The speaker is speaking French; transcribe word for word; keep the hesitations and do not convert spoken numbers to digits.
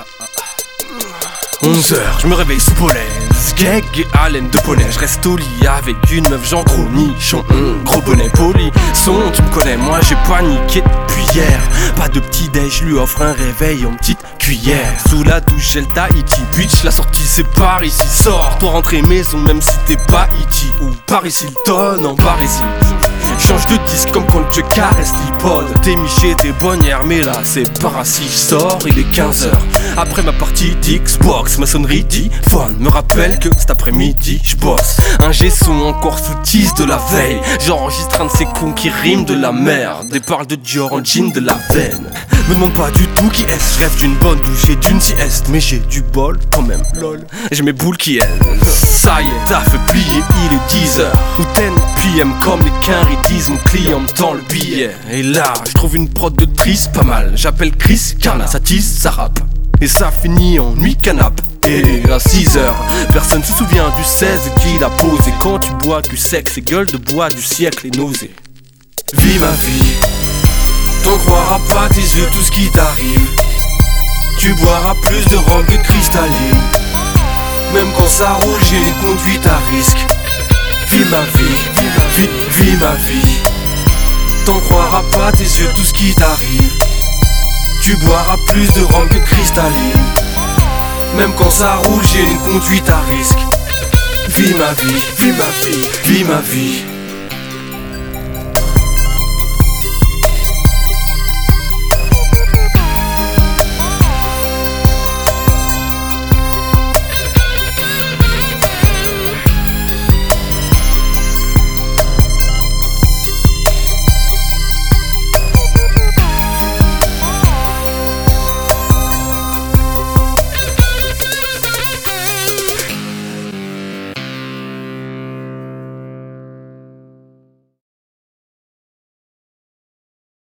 onze heures, je me réveille sous pollen, skeg et haleine de poney. Je reste au lit avec une meuf, j'en gros nichon, hum, gros bonnet poli. Son, tu me connais, moi j'ai paniqué depuis hier. Pas de petit déj, je lui offre un réveil en petite cuillère. Sous la douche, j'ai le Tahiti, bitch, la sortie c'est par ici. Sors, toi rentrer maison, même si t'es pas iti. Ou Paris Hilton en Paris. Change de disque comme quand je caresse l'iPod. T'es miché, t'es bonnière, mais là c'est par si je sors, il est quinze heures. Après ma partie d'Xbox, ma sonnerie d'iPhone me rappelle que cet après-midi je bosse. Un G-son encore sous tease de la veille. J'enregistre un de ces cons qui riment de la merde et parle de Dior en jean de la veine. Me demande pas du tout qui est-ce. Je rêve d'une bonne douche et d'une sieste, mais j'ai du bol quand même, lol. J'ai mes boules qui aident. Ça y est, t'as fait plier, il est dix heures ou dix P M comme les quinries disent. Mon client me tend le billet. Et là, je trouve une prod de triste pas mal. J'appelle Chris Carna, ça tease, ça rappe. Et ça finit en nuit canap. Et à six heures, personne se souvient du seize qui l'a posé. Quand tu bois du sexe et gueule de bois du siècle et nausée. Vis ma vie, t'en croiras pas tes yeux tout ce qui t'arrive. Tu boiras plus de rhum que de cristalline. Même quand ça roule, j'ai une conduite à risque. Vis ma vie, vis, vis ma vie. T'en croiras pas tes yeux tout ce qui t'arrive. Tu boiras plus de rhum que de cristalline. Même quand ça roule, j'ai une conduite à risque. Vis ma vie, vis ma vie, vis ma vie.